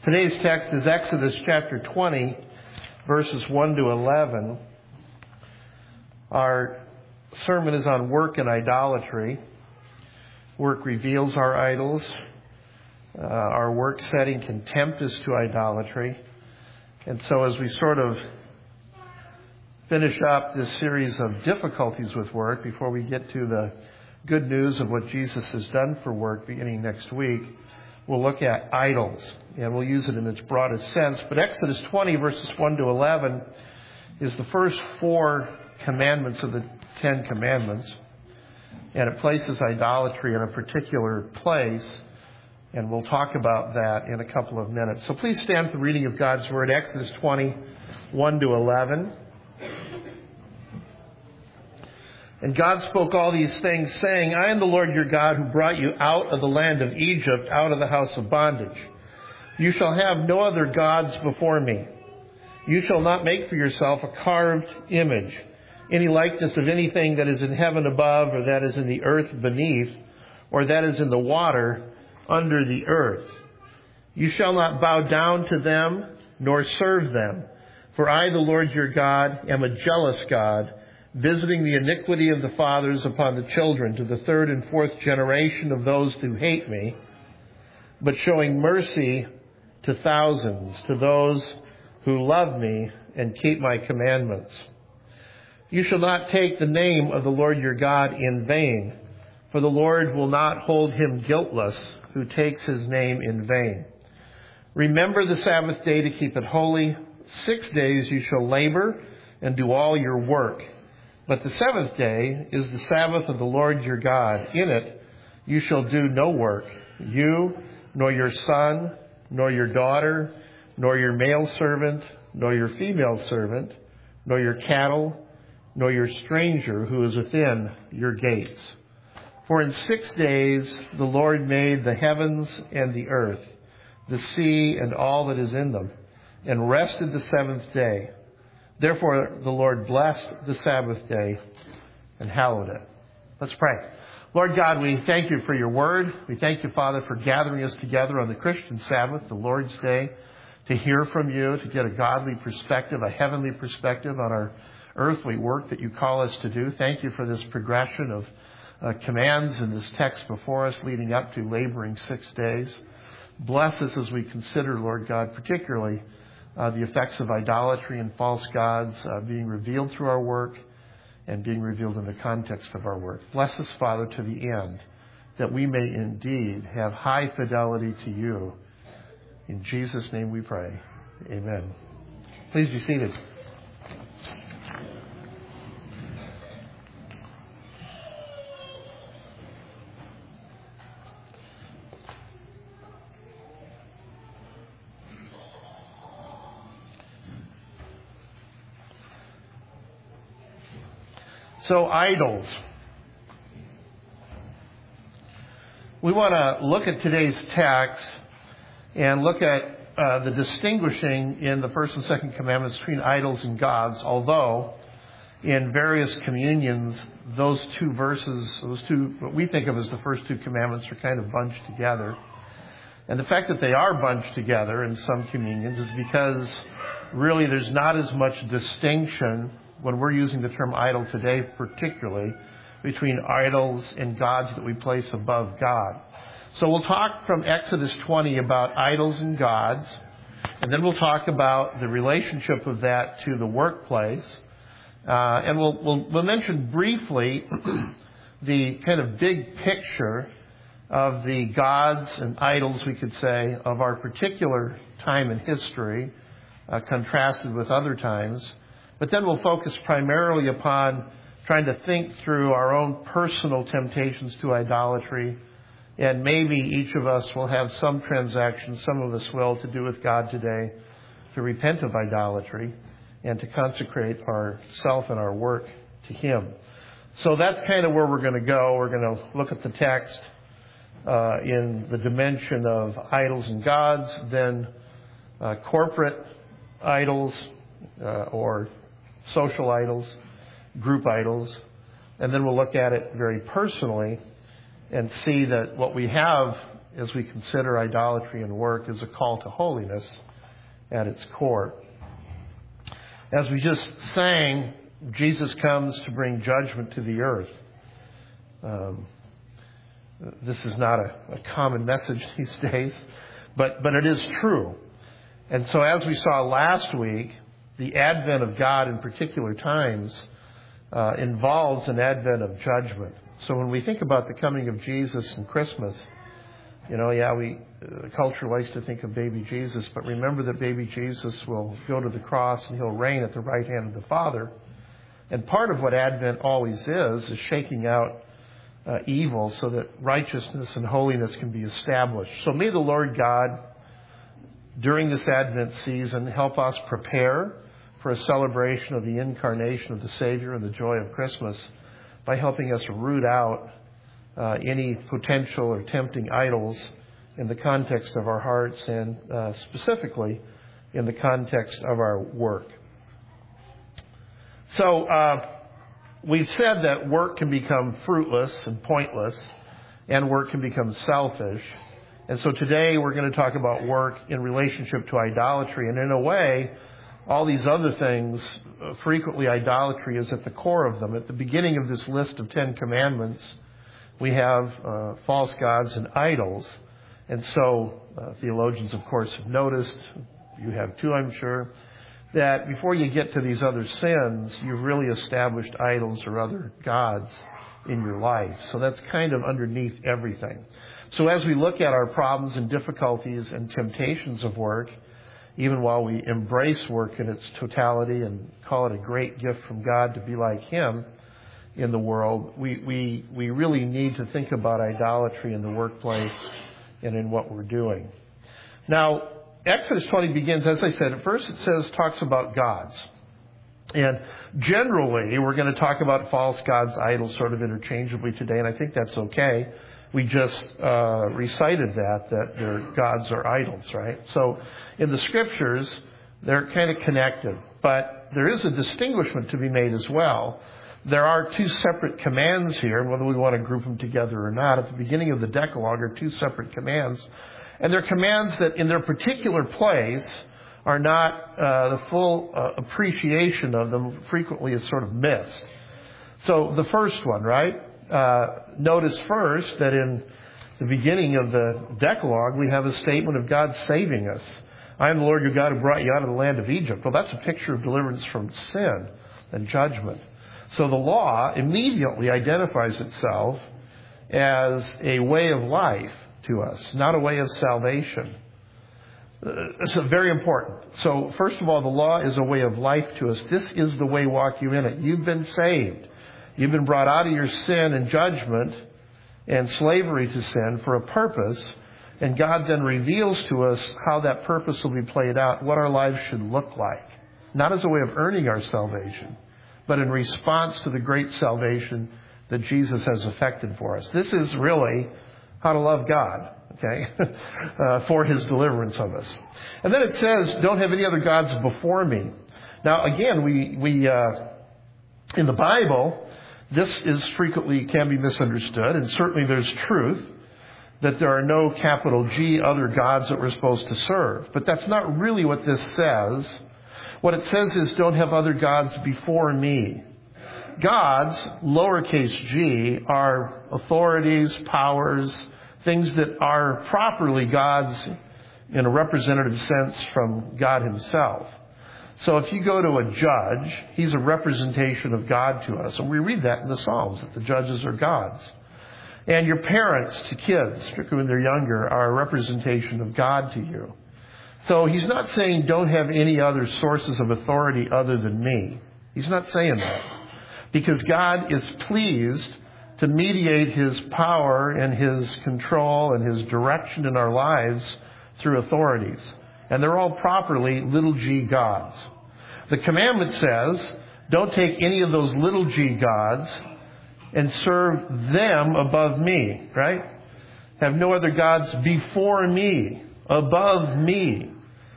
Today's text is Exodus chapter 20, verses 1 to 11. Our sermon is on work and idolatry. Work reveals our idols. Our work setting contempt us to idolatry. And so as we sort of finish up this series of difficulties with work before we get to the good news of what Jesus has done for work beginning next week, we'll look at idols, and we'll use it in its broadest sense. But Exodus 20, verses 1 to 11, is the first four commandments of the Ten Commandments, and it places idolatry in a particular place, and we'll talk about that in a couple of minutes. So please stand for the reading of God's Word, Exodus 20, 1 to 11. And God spoke all these things, saying, I am the Lord your God who brought you out of the land of Egypt, out of the house of bondage. You shall have no other gods before me. You shall not make for yourself a carved image, any likeness of anything that is in heaven above, or that is in the earth beneath, or that is in the water under the earth. You shall not bow down to them, nor serve them. For I, the Lord your God, am a jealous God, visiting the iniquity of the fathers upon the children to the third and fourth generation of those who hate me, but showing mercy to thousands, to those who love me and keep my commandments. You shall not take the name of the Lord your God in vain, for the Lord will not hold him guiltless who takes his name in vain. Remember the Sabbath day to keep it holy. 6 days you shall labor and do all your work. But the seventh day is the Sabbath of the Lord your God. In it you shall do no work, you, nor your son, nor your daughter, nor your male servant, nor your female servant, nor your cattle, nor your stranger who is within your gates. For in 6 days the Lord made the heavens and the earth, the sea and all that is in them, and rested the seventh day. Therefore, the Lord blessed the Sabbath day and hallowed it. Let's pray. Lord God, we thank you for your word. We thank you, Father, for gathering us together on the Christian Sabbath, the Lord's Day, to hear from you, to get a godly perspective, a heavenly perspective on our earthly work that you call us to do. Thank you for this progression of commands in this text before us leading up to laboring 6 days. Bless us as we consider, Lord God, particularly the effects of idolatry and false gods being revealed through our work and being revealed in the context of our work. Bless us, Father, to the end, that we may indeed have high fidelity to you. In Jesus' name we pray. Amen. Please be seated. So, idols. We want to look at today's text and look at the distinguishing in the first and second commandments between idols and gods, although in various communions, those two verses, what we think of as the first two commandments, are kind of bunched together. And the fact that they are bunched together in some communions is because really there's not as much distinction when we're using the term idol today, particularly between idols and gods that we place above God. So we'll talk from Exodus 20 about idols and gods, and then we'll talk about the relationship of that to the workplace. And we'll mention briefly the kind of big picture of the gods and idols, we could say, of our particular time in history, contrasted with other times. But then we'll focus primarily upon trying to think through our own personal temptations to idolatry. And maybe each of us will have some transaction, some of us will, to do with God today, to repent of idolatry and to consecrate ourself and our work to Him. So that's kind of where we're going to go. We're going to look at the text in the dimension of idols and gods, then corporate idols or social idols, group idols, and then we'll look at it very personally and see that what we have as we consider idolatry and work, is a call to holiness at its core. As we just sang, Jesus comes to bring judgment to the earth. This is not a common message these days, but it is true. And so as we saw last week, the advent of God in particular times involves an advent of judgment. So when we think about the coming of Jesus and Christmas, the culture likes to think of baby Jesus, but remember that baby Jesus will go to the cross and he'll reign at the right hand of the Father. And part of what Advent always is shaking out evil so that righteousness and holiness can be established. So may the Lord God, during this Advent season, help us prepare for a celebration of the incarnation of the Savior and the joy of Christmas by helping us root out any potential or tempting idols in the context of our hearts and specifically in the context of our work. So we've said that work can become fruitless and pointless, and work can become selfish. And so today we're going to talk about work in relationship to idolatry. And in a way, all these other things, frequently idolatry is at the core of them. At the beginning of this list of 10 commandments, we have false gods and idols. And so theologians, of course, have noticed, you have too, I'm sure, that before you get to these other sins, you've really established idols or other gods in your life. So that's kind of underneath everything. So as we look at our problems and difficulties and temptations of work, even while we embrace work in its totality and call it a great gift from God to be like Him in the world, we really need to think about idolatry in the workplace and in what we're doing. Now, Exodus 20 begins, as I said, at first it talks about gods. And generally, we're going to talk about false gods, idols, sort of interchangeably today, and I think that's okay. We just recited that their gods are idols, right? So in the Scriptures, they're kind of connected. But there is a distinguishment to be made as well. There are two separate commands here, whether we want to group them together or not. At the beginning of the Decalogue are two separate commands. And they're commands that in their particular place are not the full appreciation of them frequently is sort of missed. So the first one, right? Notice first that in the beginning of the Decalogue, we have a statement of God saving us. I am the Lord your God who brought you out of the land of Egypt. Well, that's a picture of deliverance from sin and judgment. So the law immediately identifies itself as a way of life to us, not a way of salvation. It's very important. So first of all, the law is a way of life to us. This is the way, walk you in it. You've been saved. You've been brought out of your sin and judgment and slavery to sin for a purpose. And God then reveals to us how that purpose will be played out, what our lives should look like. Not as a way of earning our salvation, but in response to the great salvation that Jesus has effected for us. This is really how to love God, okay, for His deliverance of us. And then it says, don't have any other gods before me. Now, again, we in the Bible, this is frequently can be misunderstood, and certainly there's truth that there are no capital G other gods that we're supposed to serve. But that's not really what this says. What it says is, don't have other gods before me. Gods, lowercase g, are authorities, powers, things that are properly gods in a representative sense from God Himself. So if you go to a judge, he's a representation of God to us. And we read that in the Psalms, that the judges are gods. And your parents to kids, particularly when they're younger, are a representation of God to you. So He's not saying don't have any other sources of authority other than me. He's not saying that. Because God is pleased to mediate His power and His control and His direction in our lives through authorities. And they're all properly little g gods. The commandment says, don't take any of those little g gods and serve them above me, right? Have no other gods before me, above me.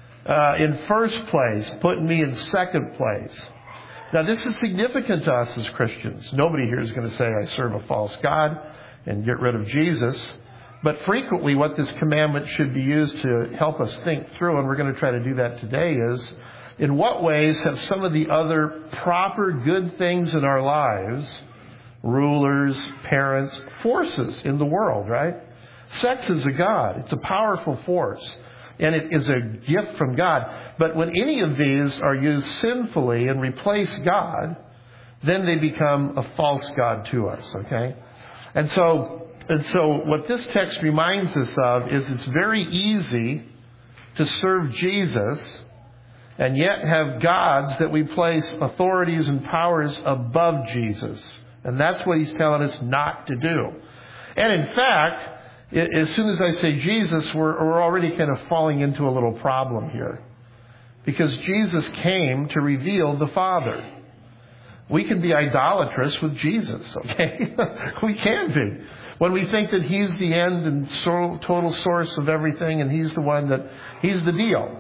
In first place, put me in second place. Now, this is significant to us as Christians. Nobody here is going to say, I serve a false god and get rid of Jesus. But frequently what this commandment should be used to help us think through, and we're going to try to do that today, is in what ways have some of the other proper good things in our lives, rulers, parents, forces in the world, right? Sex is a god. It's a powerful force. And it is a gift from God. But when any of these are used sinfully and replace God, then they become a false god to us, okay? And so what this text reminds us of is it's very easy to serve Jesus and yet have gods that we place authorities and powers above Jesus. And that's what he's telling us not to do. And in fact, as soon as I say Jesus, we're already kind of falling into a little problem here. Because Jesus came to reveal the Father. We can be idolatrous with Jesus, okay? We can be. When we think that he's the end and total source of everything and he's the deal.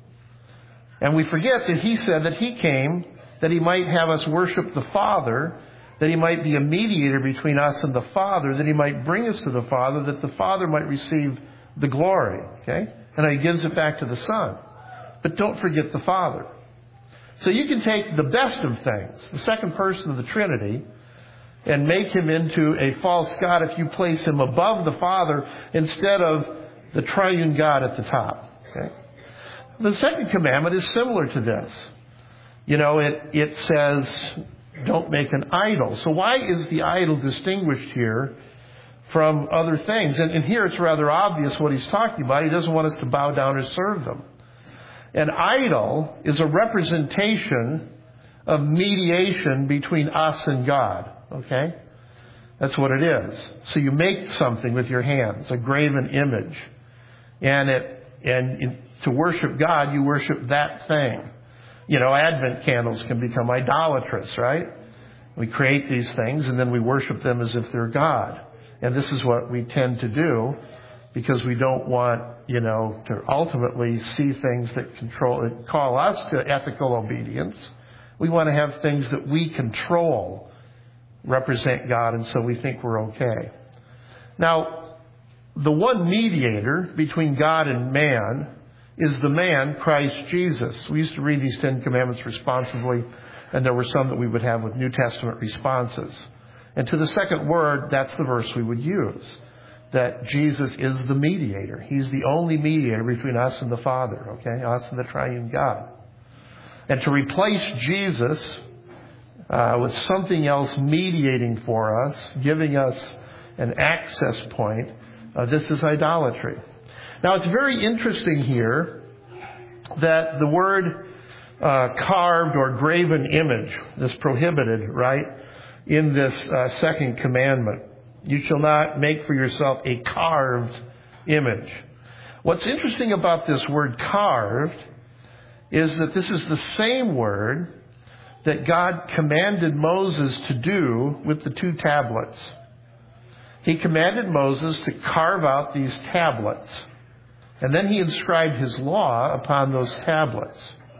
And we forget that he said that he came that he might have us worship the Father, that he might be a mediator between us and the Father, that he might bring us to the Father, that the Father might receive the glory, okay? And he gives it back to the Son. But don't forget the Father. So you can take the best of things, the second person of the Trinity, and make him into a false god if you place him above the Father instead of the triune God at the top. Okay? The second commandment is similar to this. You know, it says, don't make an idol. So why is the idol distinguished here from other things? And here it's rather obvious what he's talking about. He doesn't want us to bow down or serve them. An idol is a representation of mediation between us and God. Okay? That's what it is. So you make something with your hands, a graven image. And to worship God, you worship that thing. You know, Advent candles can become idolatrous, right? We create these things and then we worship them as if they're God. And this is what we tend to do because we don't want, to ultimately see things that call us to ethical obedience. We want to have things that we control represent God, and so we think we're okay. Now, the one mediator between God and man is the man, Christ Jesus. We used to read these 10 commandments responsively, and there were some that we would have with New Testament responses. And to the second word, that's the verse we would use, that Jesus is the mediator. He's the only mediator between us and the Father, okay? Us and the triune God. And to replace Jesus with something else mediating for us, giving us an access point, this is idolatry. Now, it's very interesting here that the word carved or graven image is prohibited, right, in this second commandment. You shall not make for yourself a carved image. What's interesting about this word carved is that this is the same word that God commanded Moses to do with the 2 tablets. He commanded Moses to carve out these tablets. And then he inscribed his law upon those tablets.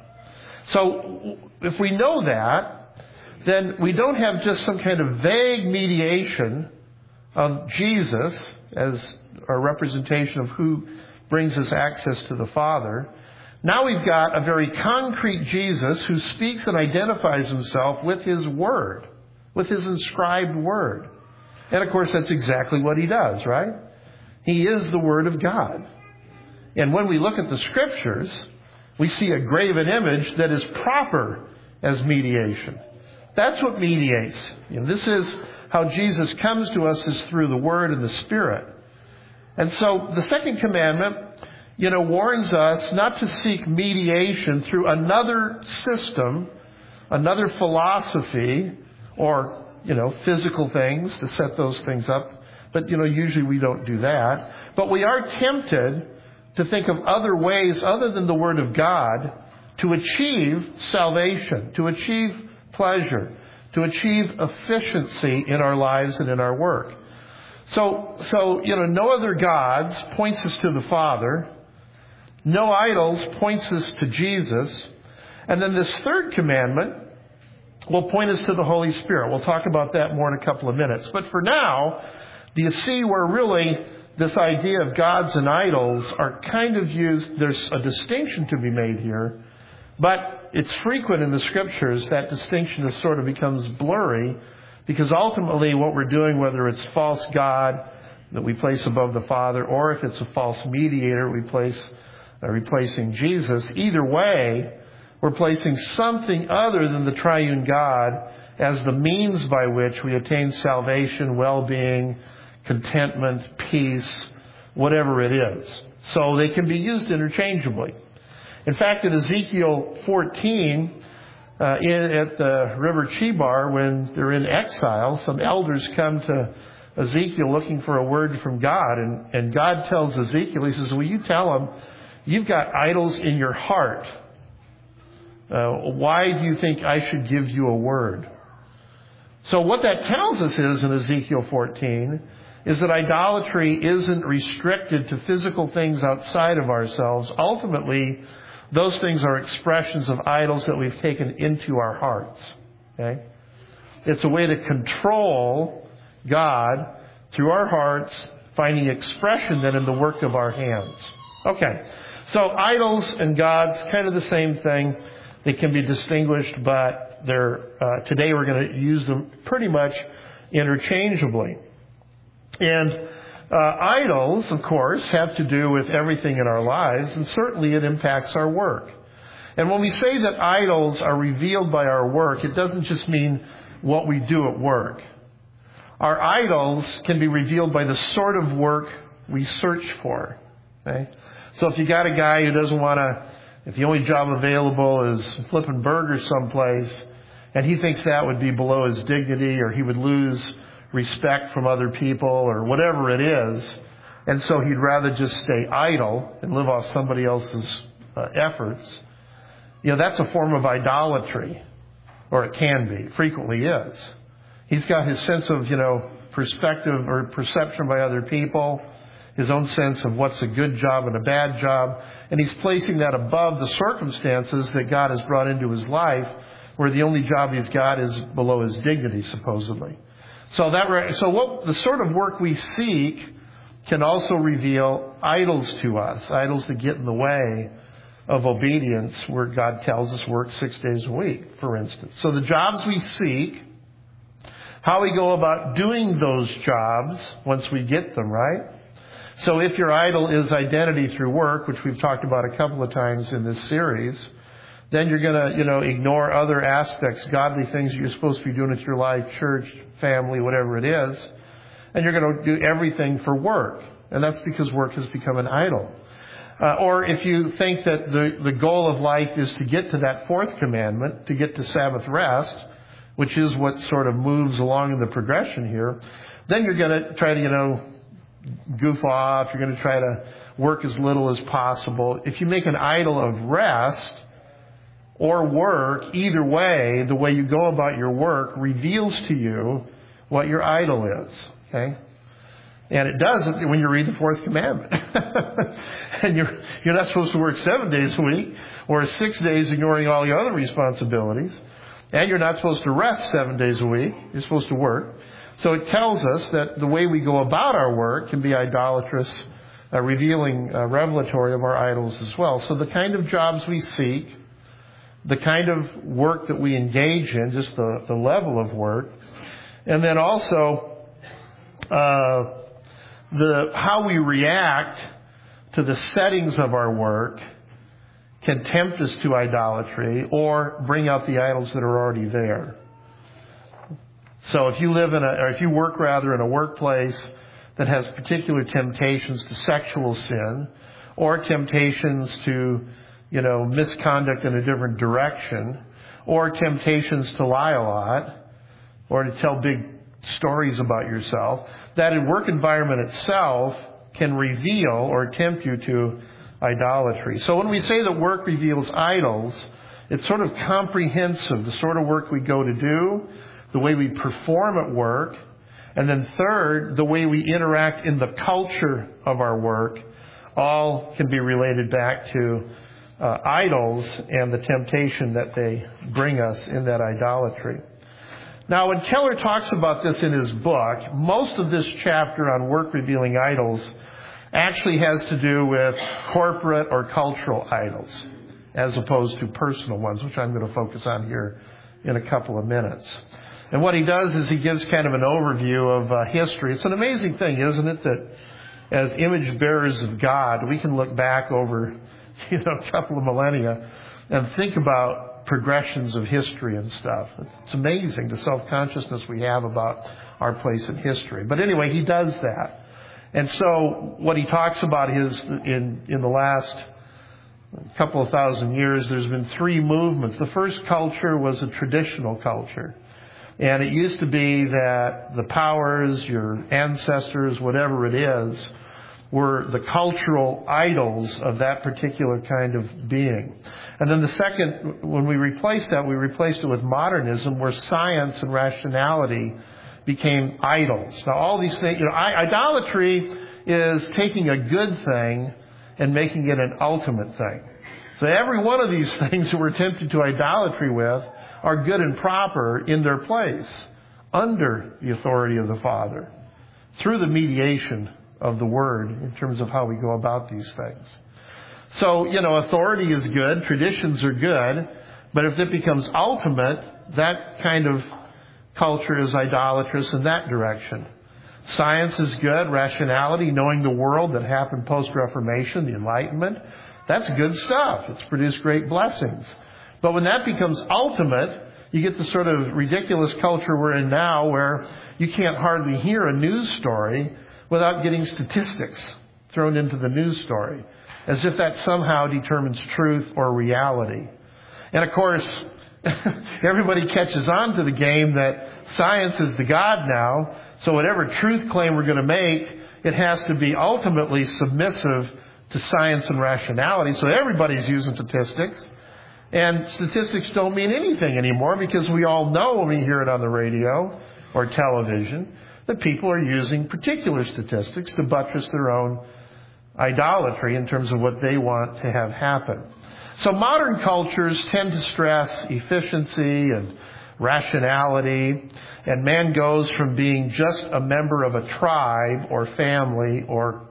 So if we know that, then we don't have just some kind of vague mediation of Jesus as a representation of who brings us access to the Father. Now we've got a very concrete Jesus who speaks and identifies himself with his word, with his inscribed word. And of course, that's exactly what he does, right? He is the Word of God. And when we look at the Scriptures, we see a graven image that is proper as mediation. That's what mediates. This is how Jesus comes to us, is through the Word and the Spirit. And so the second commandment, warns us not to seek mediation through another system, another philosophy, or, physical things to set those things up. But, usually we don't do that. But we are tempted to think of other ways other than the Word of God to achieve salvation, to achieve pleasure, to achieve efficiency in our lives and in our work. So, no other gods points us to the Father. No idols points us to Jesus. And then this third commandment will point us to the Holy Spirit. We'll talk about that more in a couple of minutes. But for now, do you see where really this idea of gods and idols are kind of used. There's a distinction to be made here, but it's frequent in the Scriptures that distinction is sort of becomes blurry, because ultimately what we're doing, whether it's false god that we place above the Father, or if it's a false mediator we place replacing Jesus, either way, we're placing something other than the triune God as the means by which we attain salvation, well-being, contentment, peace, whatever it is. So they can be used interchangeably. In fact, in Ezekiel 14, at the River Chebar, when they're in exile, some elders come to Ezekiel looking for a word from God. And God tells Ezekiel, he says, will you tell them, you've got idols in your heart. Why do you think I should give you a word? So what that tells us is, in Ezekiel 14, is that idolatry isn't restricted to physical things outside of ourselves. Ultimately, those things are expressions of idols that we've taken into our hearts. Okay? It's a way to control God through our hearts, finding expression then in the work of our hands. Okay, so idols and gods, kind of the same thing. They can be distinguished, but today we're going to use them pretty much interchangeably. And idols, of course, have to do with everything in our lives, and certainly it impacts our work. And when we say that idols are revealed by our work, it doesn't just mean what we do at work. Our idols can be revealed by the sort of work we search for. Okay? So if you got a guy who doesn't want to, if the only job available is flipping burgers someplace, and he thinks that would be below his dignity, or he would lose respect from other people, or whatever it is, and so he'd rather just stay idle and live off somebody else's efforts, that's a form of idolatry, or it can be, frequently is. He's got his sense of, perspective or perception by other people, his own sense of what's a good job and a bad job, and he's placing that above the circumstances that God has brought into his life, where the only job he's got is below his dignity, supposedly. So what the sort of work we seek can also reveal idols to us, idols that get in the way of obedience, where God tells us work 6 days a week, for instance. So the jobs we seek, how we go about doing those jobs once we get them, right? So if your idol is identity through work, which we've talked about a couple of times in this series, then you're going to, ignore other aspects, godly things that you're supposed to be doing with your life, church, family, whatever it is, and you're going to do everything for work. And that's because work has become an idol. Or if you think that the goal of life is to get to that fourth commandment, to get to Sabbath rest, which is what sort of moves along in the progression here, then you're going to try to, goof off. You're going to try to work as little as possible. If you make an idol of rest or work, either way, the way you go about your work reveals to you what your idol is. Okay? And it doesn't when you read the fourth commandment. And you're not supposed to work 7 days a week, or 6 days ignoring all the other responsibilities. And you're not supposed to rest 7 days a week. You're supposed to work. So it tells us that the way we go about our work can be idolatrous, revelatory of our idols as well. So the kind of jobs we seek, the kind of work that we engage in, just the level of work, and then also how we react to the settings of our work can tempt us to idolatry or bring out the idols that are already there. So if you work in a workplace that has particular temptations to sexual sin, or temptations to, misconduct in a different direction, or temptations to lie a lot, or to tell big stories about yourself, that work environment itself can reveal or tempt you to idolatry. So when we say that work reveals idols, it's sort of comprehensive, the sort of work we go to do, the way we perform at work, and then third, the way we interact in the culture of our work, all can be related back to idols and the temptation that they bring us in that idolatry. Now, when Keller talks about this in his book, most of this chapter on work-revealing idols actually has to do with corporate or cultural idols, as opposed to personal ones, which I'm going to focus on here in a couple of minutes. And what he does is he gives kind of an overview of history. It's an amazing thing, isn't it, that as image bearers of God, we can look back over, a couple of millennia and think about progressions of history and stuff. It's amazing the self-consciousness we have about our place in history. But anyway, he does that. And so what he talks about is in the last couple of thousand years, there's been three movements. The first culture was a traditional culture. And it used to be that the powers, your ancestors, whatever it is, were the cultural idols of that particular kind of being. And then the second, when we replaced that, we replaced it with modernism, where science and rationality became idols. Now all these things, idolatry is taking a good thing and making it an ultimate thing. So every one of these things that we're tempted to idolatry with are good and proper in their place, under the authority of the Father, through the mediation of the Word in terms of how we go about these things. So, authority is good, traditions are good, but if it becomes ultimate, that kind of culture is idolatrous in that direction. Science is good, rationality, knowing the world that happened post-Reformation, the Enlightenment, that's good stuff. It's produced great blessings. But when that becomes ultimate, you get the sort of ridiculous culture we're in now where you can't hardly hear a news story without getting statistics thrown into the news story, as if that somehow determines truth or reality. And of course, everybody catches on to the game that science is the God now, so whatever truth claim we're going to make, it has to be ultimately submissive to science and rationality. So everybody's using statistics. And statistics don't mean anything anymore because we all know when we hear it on the radio or television that people are using particular statistics to buttress their own idolatry in terms of what they want to have happen. So modern cultures tend to stress efficiency and rationality, and man goes from being just a member of a tribe or family or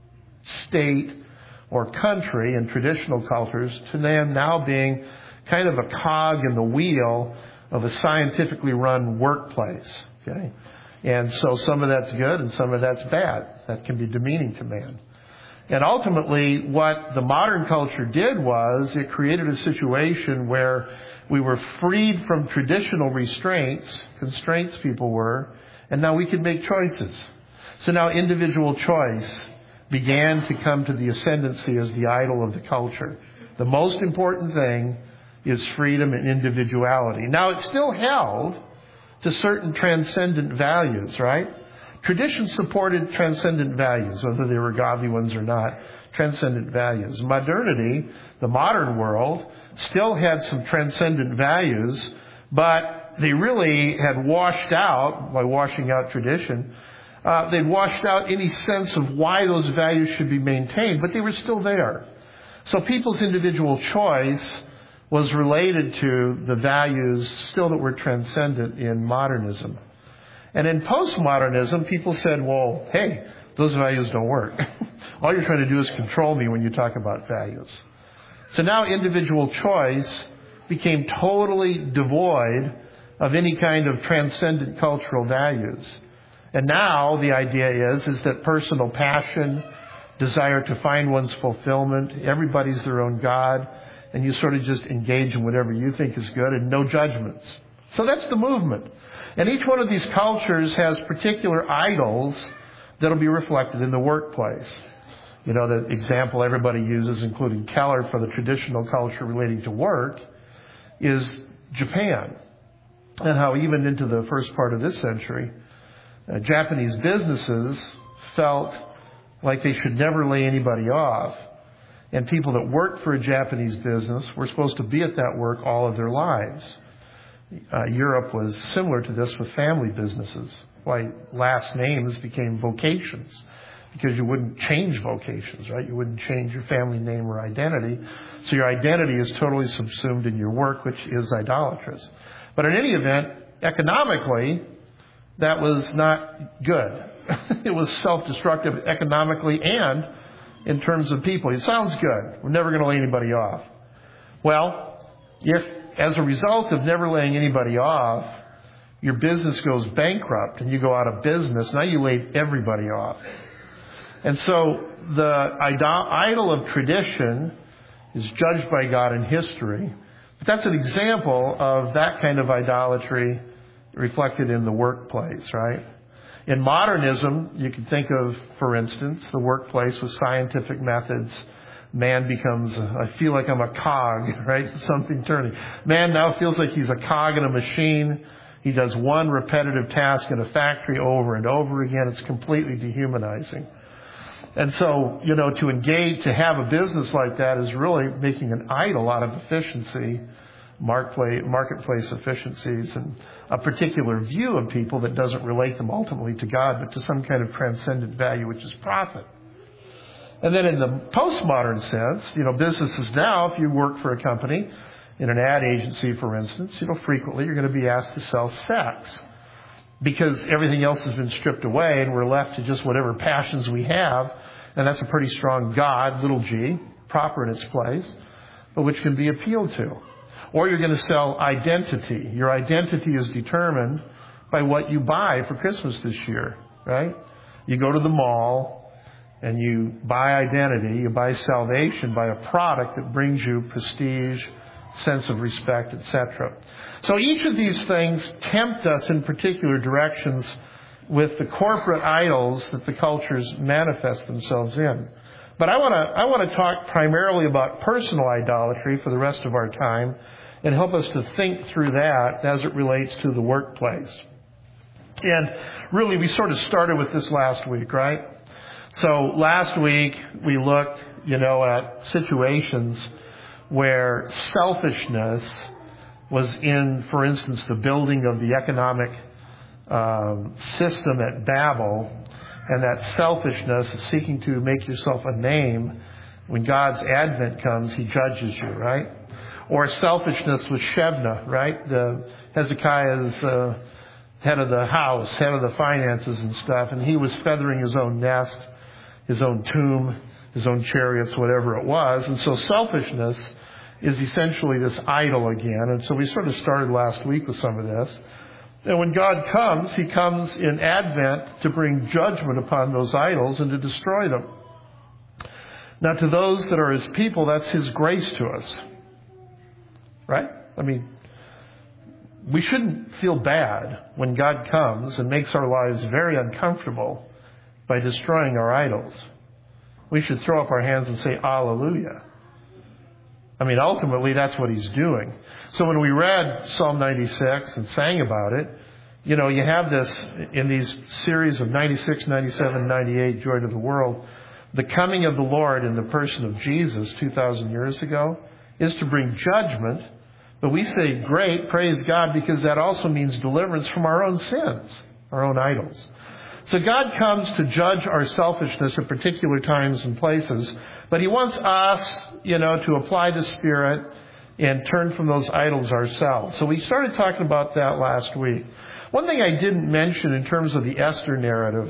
state or country in traditional cultures to now being kind of a cog in the wheel of a scientifically run workplace. Okay? And so some of that's good and some of that's bad. That can be demeaning to man. And ultimately, what the modern culture did was it created a situation where we were freed from traditional constraints people were, and now we could make choices. So now individual choice began to come to the ascendancy as the idol of the culture. The most important thing is freedom and individuality. Now, it's still held to certain transcendent values, right? Tradition supported transcendent values, whether they were godly ones or not, transcendent values. Modernity, the modern world, still had some transcendent values, but they really had washed out, by washing out tradition, they'd washed out any sense of why those values should be maintained, but they were still there. So people's individual choice was related to the values still that were transcendent in modernism. And in postmodernism, people said, well, hey, those values don't work. All you're trying to do is control me when you talk about values. So now individual choice became totally devoid of any kind of transcendent cultural values. And now the idea is that personal passion, desire to find one's fulfillment, everybody's their own God, and you sort of just engage in whatever you think is good and no judgments. So that's the movement. And each one of these cultures has particular idols that'll be reflected in the workplace. The example everybody uses, including Keller, for the traditional culture relating to work is Japan. And how even into the first part of this century, Japanese businesses felt like they should never lay anybody off. And people that worked for a Japanese business were supposed to be at that work all of their lives. Europe was similar to this with family businesses. Why last names became vocations. Because you wouldn't change vocations, right? You wouldn't change your family name or identity. So your identity is totally subsumed in your work, which is idolatrous. But in any event, economically, that was not good. It was self-destructive economically and in terms of people. It sounds good. We're never going to lay anybody off. Well, if as a result of never laying anybody off, your business goes bankrupt and you go out of business, now you laid everybody off. And so the idol of tradition is judged by God in history. But that's an example of that kind of idolatry reflected in the workplace, right? In modernism, you can think of, for instance, the workplace with scientific methods. Man becomes, I feel like I'm a cog, right? Something turning. Man now feels like he's a cog in a machine. He does one repetitive task in a factory over and over again. It's completely dehumanizing. And so, to engage, to have a business like that is really making an idol out of efficiency, marketplace efficiencies, and a particular view of people that doesn't relate them ultimately to God, but to some kind of transcendent value, which is profit. And then in the postmodern sense, businesses now, if you work for a company, in an ad agency, for instance, frequently you're going to be asked to sell sex because everything else has been stripped away and we're left to just whatever passions we have. And that's a pretty strong God, little g, proper in its place, but which can be appealed to. Or you're going to sell identity. Your identity is determined by what you buy for Christmas this year, right? You go to the mall and you buy identity, you buy salvation, buy a product that brings you prestige, sense of respect, etc. So each of these things tempt us in particular directions with the corporate idols that the cultures manifest themselves in. But I want to talk primarily about personal idolatry for the rest of our time and help us to think through that as it relates to the workplace. And really, we sort of started with this last week, right? So last week, we looked, at situations where selfishness was in, for instance, the building of the economic system at Babel, and that selfishness is seeking to make yourself a name. When God's advent comes, He judges you, right? Or selfishness with Shebna, right? Hezekiah's head of the house, head of the finances and stuff, and he was feathering his own nest, his own tomb, his own chariots, whatever it was. And so selfishness is essentially this idol again. And so we sort of started last week with some of this. And when God comes, He comes in Advent to bring judgment upon those idols and to destroy them. Now, to those that are His people, that's His grace to us. Right? I mean, we shouldn't feel bad when God comes and makes our lives very uncomfortable by destroying our idols. We should throw up our hands and say, Hallelujah. I mean, ultimately, that's what He's doing. So when we read Psalm 96 and sang about it, you have this in these series of 96, 97, 98, Joy to the World. The coming of the Lord in the person of Jesus 2,000 years ago is to bring judgment. But we say, great, praise God, because that also means deliverance from our own sins, our own idols. So God comes to judge our selfishness at particular times and places, but He wants us, to apply the Spirit and turn from those idols ourselves. So we started talking about that last week. One thing I didn't mention in terms of the Esther narrative,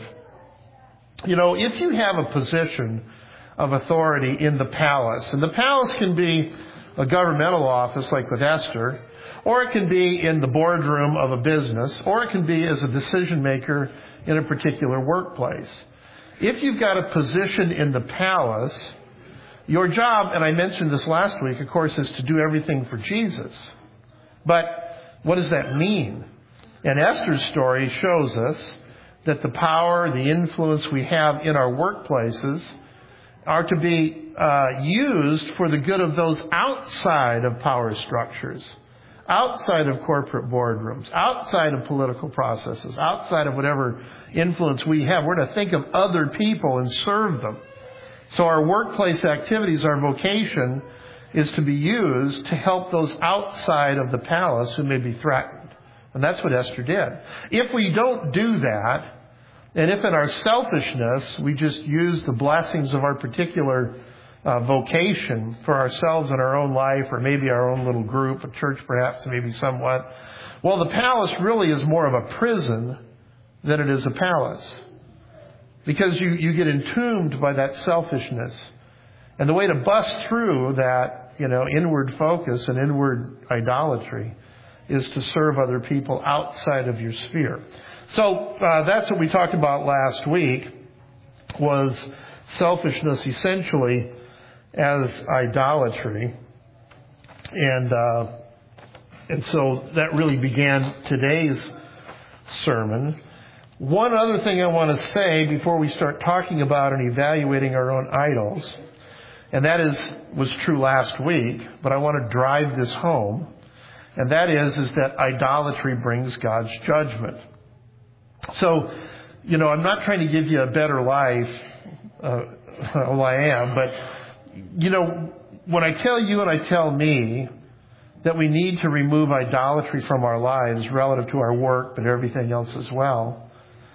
if you have a position of authority in the palace, and the palace can be a governmental office like with Esther, or it can be in the boardroom of a business, or it can be as a decision maker in a particular workplace. If you've got a position in the palace, your job, and I mentioned this last week, of course, is to do everything for Jesus. But what does that mean? And Esther's story shows us that the power, the influence we have in our workplaces are to be used for the good of those outside of power structures, outside of corporate boardrooms, outside of political processes, outside of whatever influence we have. We're to think of other people and serve them. So our workplace activities, our vocation, is to be used to help those outside of the palace who may be threatened. And that's what Esther did. If we don't do that, and if in our selfishness we just use the blessings of our particular vocation for ourselves in our own life, or maybe our own little group, a church perhaps, maybe somewhat. Well, the palace really is more of a prison than it is a palace. Because you get entombed by that selfishness. And the way to bust through that, inward focus and inward idolatry is to serve other people outside of your sphere. So that's what we talked about last week, was selfishness essentially as idolatry. And so that really began today's sermon. One other thing I want to say before we start talking about and evaluating our own idols, and that was true last week, but I want to drive this home, and that is that idolatry brings God's judgment. So, I'm not trying to give you a better life. Well, I am, but, when I tell you and I tell me that we need to remove idolatry from our lives relative to our work, but everything else as well,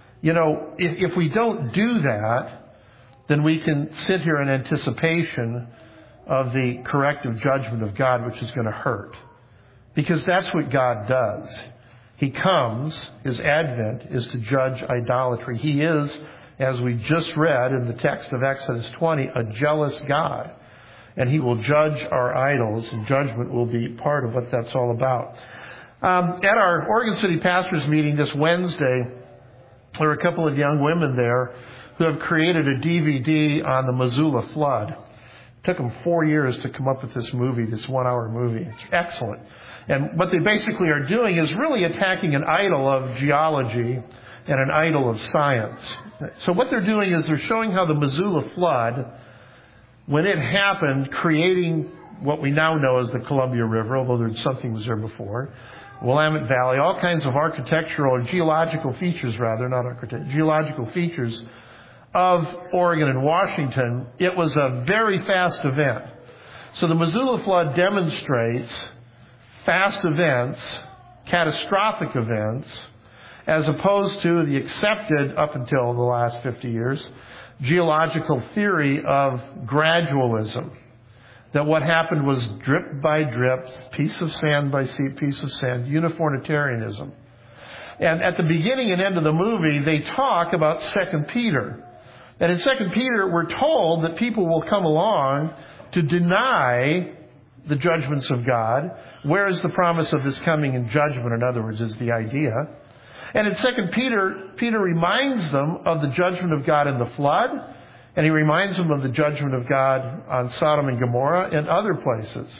if we don't do that, then we can sit here in anticipation of the corrective judgment of God, which is going to hurt. Because that's what God does. He comes, His advent is to judge idolatry. He is, as we just read in the text of Exodus 20, a jealous God. And He will judge our idols, and judgment will be part of what that's all about. At our Oregon City Pastors meeting this Wednesday, there were a couple of young women there who have created a DVD on the Missoula flood. It took them 4 years to come up with this movie, this 1-hour movie. It's excellent. And what they basically are doing is really attacking an idol of geology and an idol of science. So what they're doing is they're showing how the Missoula flood, when it happened, creating what we now know as the Columbia River, although something was there before, Willamette Valley, all kinds of architectural or geological features, geological features of Oregon and Washington. It was a very fast event. So the Missoula flood demonstrates fast events, catastrophic events, as opposed to the accepted, up until the last 50 years, geological theory of gradualism. That what happened was drip by drip, piece of sand by piece of sand, uniformitarianism. And at the beginning and end of the movie, they talk about 2 Peter. And in 2 Peter, we're told that people will come along to deny the judgments of God. Where is the promise of His coming in judgment, in other words, is the idea. And in 2 Peter, Peter reminds them of the judgment of God in the flood. And he reminds them of the judgment of God on Sodom and Gomorrah and other places.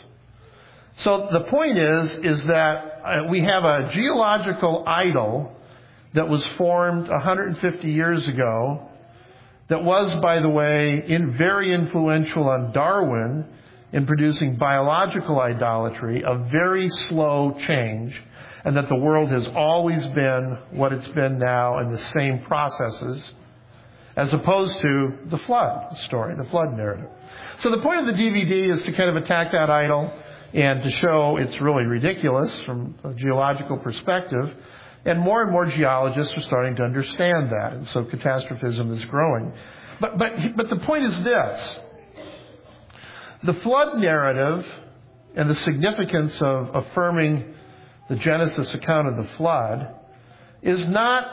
So the point is that we have a geological idol that was formed 150 years ago that was, by the way, very influential on Darwin in producing biological idolatry, a very slow change, and that the world has always been what it's been now in the same processes, as opposed to the flood story, the flood narrative. So the point of the DVD is to kind of attack that idol and to show it's really ridiculous from a geological perspective. And more geologists are starting to understand that. And so catastrophism is growing. But the point is this. The flood narrative and the significance of affirming the Genesis account of the flood is not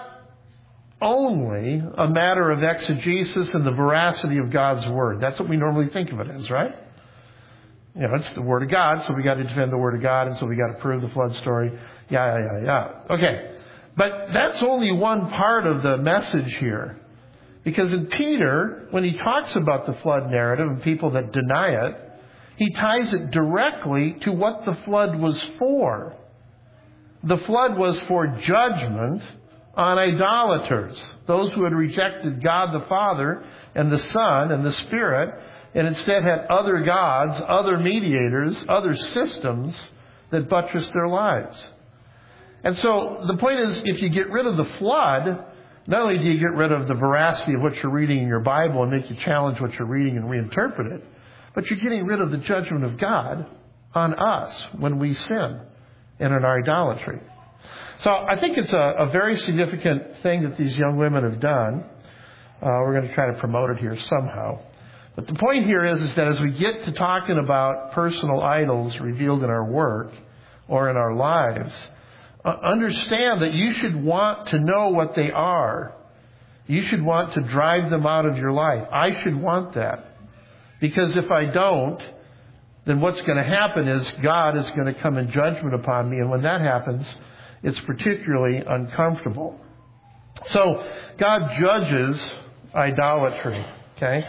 only a matter of exegesis and the veracity of God's Word. That's what we normally think of it as, right? It's the Word of God, so we got to defend the Word of God, and so we got to prove the flood story. Yeah. Okay. But that's only one part of the message here. Because in Peter, when he talks about the flood narrative and people that deny it, he ties it directly to what the flood was for. The flood was for judgment on idolaters, those who had rejected God the Father and the Son and the Spirit, and instead had other gods, other mediators, other systems that buttressed their lives. And so the point is, if you get rid of the flood, not only do you get rid of the veracity of what you're reading in your Bible and make you challenge what you're reading and reinterpret it, but you're getting rid of the judgment of God on us when we sin and in our idolatry. So I think it's a very significant thing that these young women have done. We're going to try to promote it here somehow. But the point here is that as we get to talking about personal idols revealed in our work or in our lives, understand that you should want to know what they are. You should want to drive them out of your life. I should want that. Because if I don't, then what's going to happen is God is going to come in judgment upon me. And when that happens, it's particularly uncomfortable. So God judges idolatry. Okay?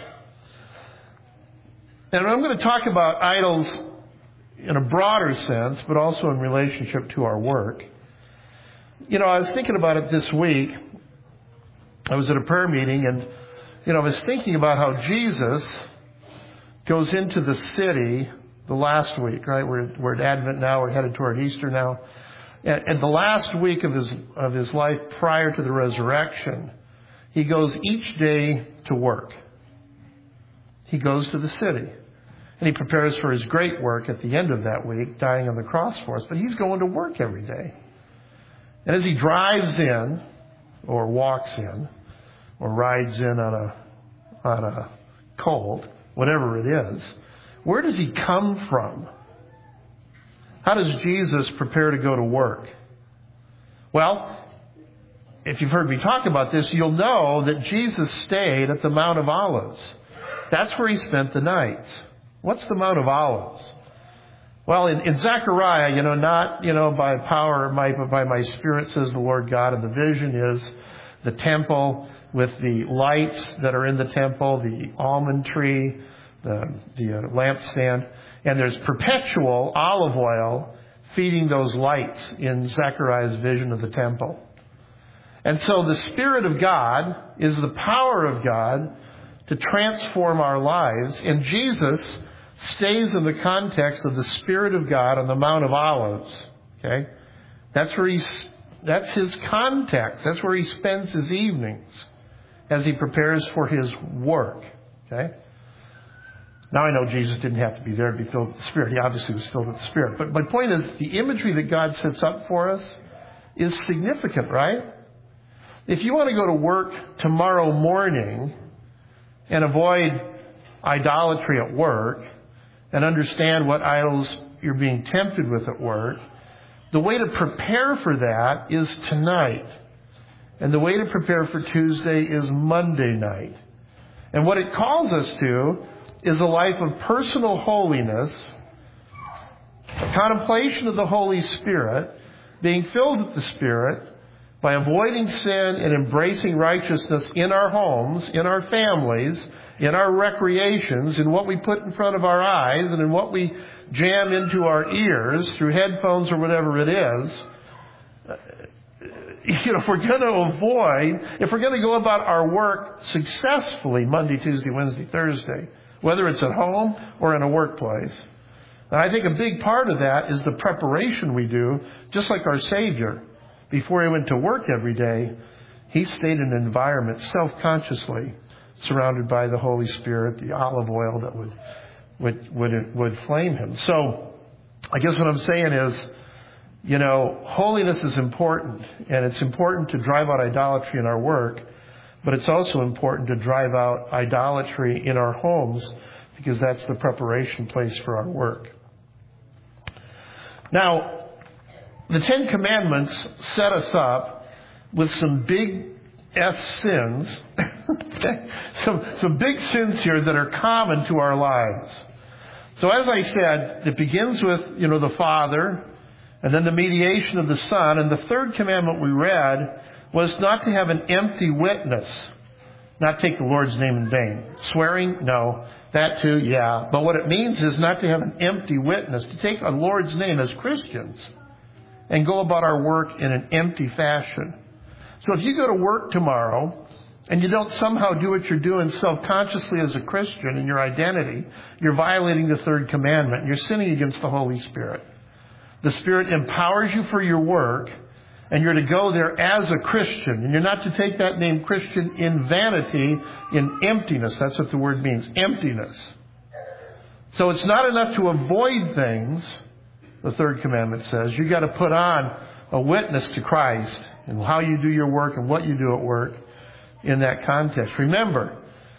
And I'm going to talk about idols in a broader sense, but also in relationship to our work. I was thinking about it this week. I was at a prayer meeting and, I was thinking about how Jesus goes into the city the last week, right? We're at Advent now. We're headed toward Easter now. And the last week of his life prior to the resurrection, he goes each day to work. He goes to the city. And he prepares for his great work at the end of that week, dying on the cross for us. But he's going to work every day. And as he drives in, or walks in, or rides in on a colt, whatever it is, where does he come from? How does Jesus prepare to go to work? Well, if you've heard me talk about this, you'll know that Jesus stayed at the Mount of Olives. That's where he spent the nights. What's the Mount of Olives? Well, in Zechariah, not, by power or might, but by my Spirit, says the Lord God. And the vision is the temple with the lights that are in the temple, the almond tree, the lampstand. And there's perpetual olive oil feeding those lights in Zechariah's vision of the temple. And so the Spirit of God is the power of God to transform our lives. And Jesus stays in the context of the Spirit of God on the Mount of Olives. Okay? That's his context. That's where he spends his evenings as he prepares for his work. Okay? Now I know Jesus didn't have to be there to be filled with the Spirit. He obviously was filled with the Spirit. But my point is, the imagery that God sets up for us is significant, right? If you want to go to work tomorrow morning and avoid idolatry at work and understand what idols you're being tempted with at work, the way to prepare for that is tonight. And the way to prepare for Tuesday is Monday night. And what it calls us to is a life of personal holiness, a contemplation of the Holy Spirit, being filled with the Spirit, by avoiding sin and embracing righteousness in our homes, in our families, in our recreations, in what we put in front of our eyes, and in what we jam into our ears through headphones or whatever it is. If we're going to go about our work successfully Monday, Tuesday, Wednesday, Thursday, whether it's at home or in a workplace, and I think a big part of that is the preparation we do, just like our Savior. Before he went to work every day, he stayed in an environment self-consciously surrounded by the Holy Spirit, the olive oil that would flame him. So I guess what I'm saying is, holiness is important, and it's important to drive out idolatry in our work, but it's also important to drive out idolatry in our homes, because that's the preparation place for our work. Now, the Ten Commandments set us up with some big S sins, some big sins here that are common to our lives. So as I said, it begins with, the Father, and then the mediation of the Son. And the third commandment we read was not to have an empty witness, not take the Lord's name in vain. Swearing? No. That too? Yeah. But what it means is not to have an empty witness, to take the Lord's name as Christians and go about our work in an empty fashion. So if you go to work tomorrow and you don't somehow do what you're doing self-consciously as a Christian in your identity, you're violating the third commandment. You're sinning against the Holy Spirit. The Spirit empowers you for your work, and you're to go there as a Christian. And you're not to take that name Christian in vanity, in emptiness. That's what the word means, emptiness. So it's not enough to avoid things, the third commandment says. You've got to put on a witness to Christ and how you do your work and what you do at work in that context. Remember,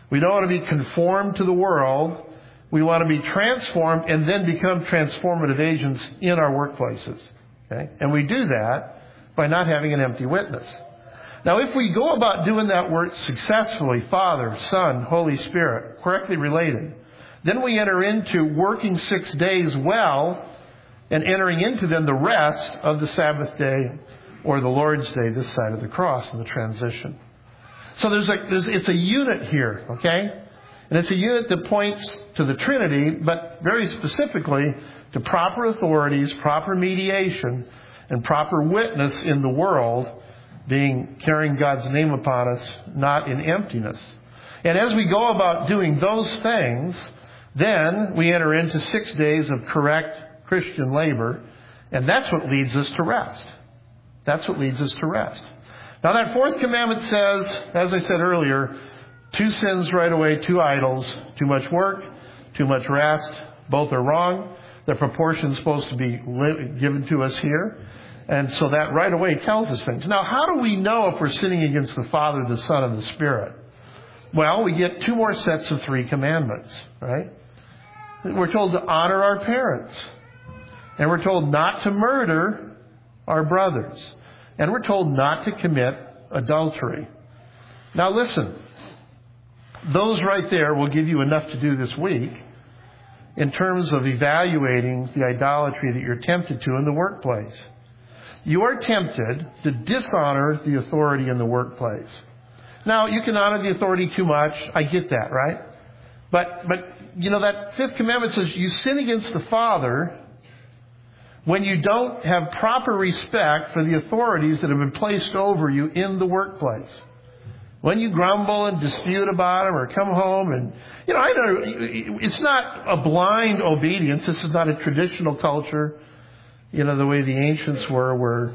We don't want to be conformed to the world. We want to be transformed and then become transformative agents in our workplaces. Okay? And we do that by not having an empty witness. Now, if we go about doing that work successfully, Father, Son, Holy Spirit, correctly related, then we enter into working 6 days well and entering into then the rest of the Sabbath day or the Lord's Day this side of the cross in the transition. So it's a unit here, okay? And it's a unit that points to the Trinity, but very specifically to proper authorities, proper mediation, and proper witness in the world, carrying God's name upon us, not in emptiness. And as we go about doing those things, then we enter into 6 days of correct Christian labor, and that's what leads us to rest. That's what leads us to rest. Now that fourth commandment says, as I said earlier, 2 sins right away, 2 idols, too much work, too much rest. Both are wrong. The proportion is supposed to be given to us here. And so that right away tells us things. Now, how do we know if we're sinning against the Father, the Son, and the Spirit? Well, we get 2 more sets of 3 commandments, right? We're told to honor our parents. And we're told not to murder our brothers. And we're told not to commit adultery. Now listen, those right there will give you enough to do this week in terms of evaluating the idolatry that you're tempted to in the workplace. You are tempted to dishonor the authority in the workplace. Now, you can honor the authority too much. I get that, right? But that 5th commandment says you sin against the Father when you don't have proper respect for the authorities that have been placed over you in the workplace. When you grumble and dispute about them or come home and, I know it's not a blind obedience. This is not a traditional culture, the way the ancients were where,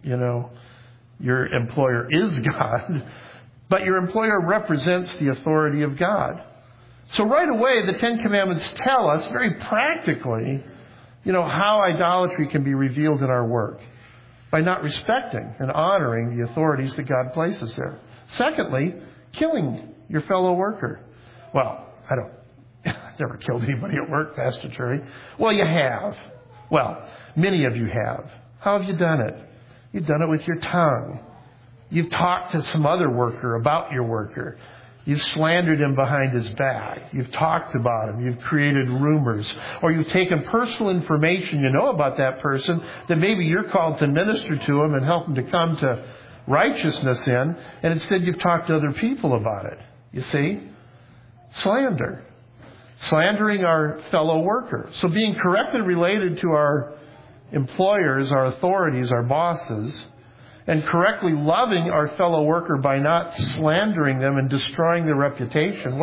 your employer is God, but your employer represents the authority of God. So right away, the 10 Commandments tell us very practically, how idolatry can be revealed in our work by not respecting and honoring the authorities that God places there. Secondly, killing your fellow worker. Well, I've never killed anybody at work, Pastor Terry. Well, you have. Well, many of you have. How have you done it? You've done it with your tongue. You've talked to some other worker about your worker. You've slandered him behind his back. You've talked about him. You've created rumors. Or you've taken personal information about that person that maybe you're called to minister to him and help him to come to righteousness in, and instead you've talked to other people about it. You see? Slander. Slandering our fellow worker. So being correctly related to our employers, our authorities, our bosses, and correctly loving our fellow worker by not slandering them and destroying their reputation.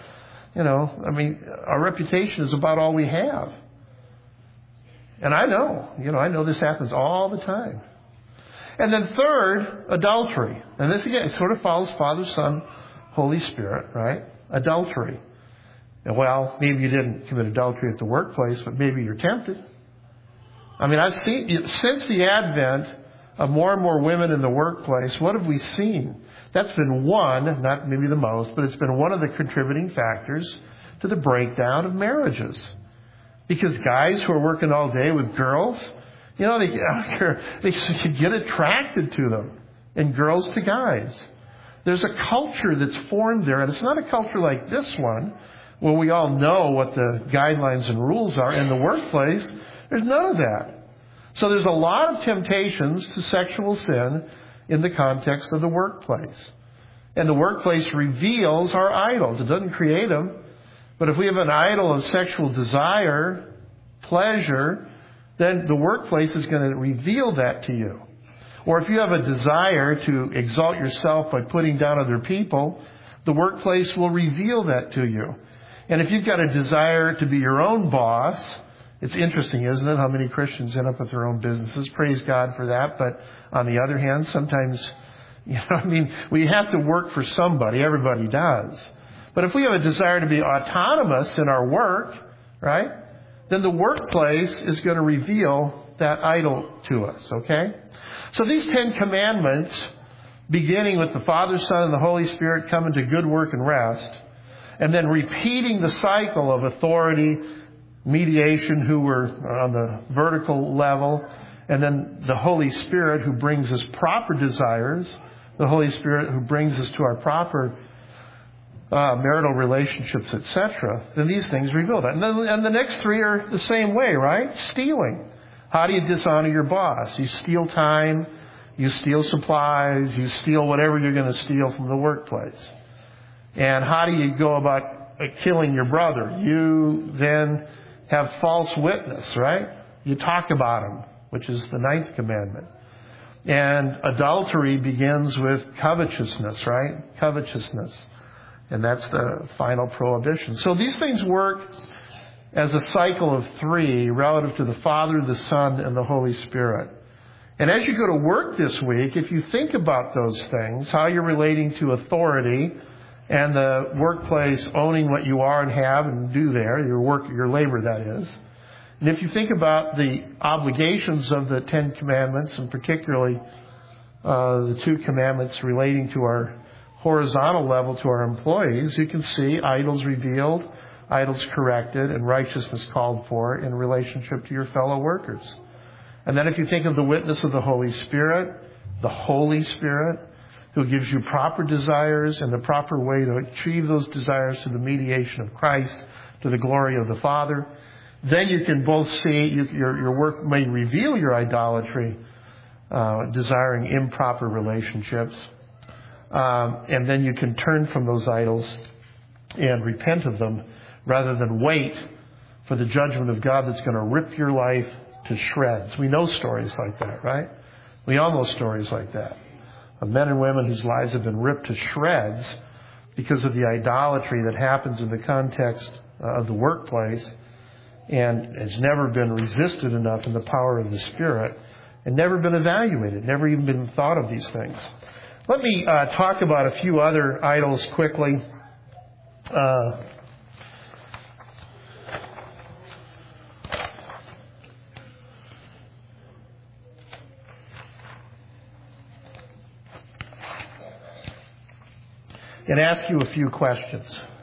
Our reputation is about all we have. And I know this happens all the time. And then third, adultery. And this again, it sort of follows Father, Son, Holy Spirit, right? Adultery. And well, maybe you didn't commit adultery at the workplace, but maybe you're tempted. I've seen, since the advent of more and more women in the workplace, what have we seen? That's been one, not maybe the most, but it's been one of the contributing factors to the breakdown of marriages. Because guys who are working all day with girls, they get attracted to them, and girls to guys. There's a culture that's formed there, and it's not a culture like this one, where we all know what the guidelines and rules are. In the workplace, there's none of that. So there's a lot of temptations to sexual sin in the context of the workplace. And the workplace reveals our idols. It doesn't create them. But if we have an idol of sexual desire, pleasure, then the workplace is going to reveal that to you. Or if you have a desire to exalt yourself by putting down other people, the workplace will reveal that to you. And if you've got a desire to be your own boss, it's interesting, isn't it, how many Christians end up with their own businesses? Praise God for that. But on the other hand, sometimes, we have to work for somebody. Everybody does. But if we have a desire to be autonomous in our work, right, then the workplace is going to reveal that idol to us, okay? So these 10 commandments, beginning with the Father, Son, and the Holy Spirit coming to good work and rest, and then repeating the cycle of authority, mediation, who were on the vertical level, and then the Holy Spirit who brings us proper desires, the Holy Spirit who brings us to our proper marital relationships, etc., then these things reveal that. And the next three are the same way, right? Stealing. How do you dishonor your boss? You steal time, you steal supplies, you steal whatever you're going to steal from the workplace. And how do you go about killing your brother? You then have false witness, right? You talk about him, which is the 9th commandment. And adultery begins with covetousness, right? Covetousness. And that's the final prohibition. So these things work as a cycle of three relative to the Father, the Son, and the Holy Spirit. And as you go to work this week, if you think about those things, how you're relating to authority and the workplace owning what you are and have and do there, your labor that is. And if you think about the obligations of the 10 commandments, and particularly the 2 commandments relating to our horizontal level to our employees, you can see idols revealed, idols corrected, and righteousness called for in relationship to your fellow workers. And then if you think of the witness of the Holy Spirit, who gives you proper desires and the proper way to achieve those desires through the mediation of Christ to the glory of the Father, then you can both see your work may reveal your idolatry, desiring improper relationships. And then you can turn from those idols and repent of them rather than wait for the judgment of God that's going to rip your life to shreds. We know stories like that, right? We all know stories like that. Of men and women whose lives have been ripped to shreds because of the idolatry that happens in the context of the workplace and has never been resisted enough in the power of the Spirit and never been evaluated, never even been thought of these things. Let me talk about a few other idols quickly. And ask you a few questions.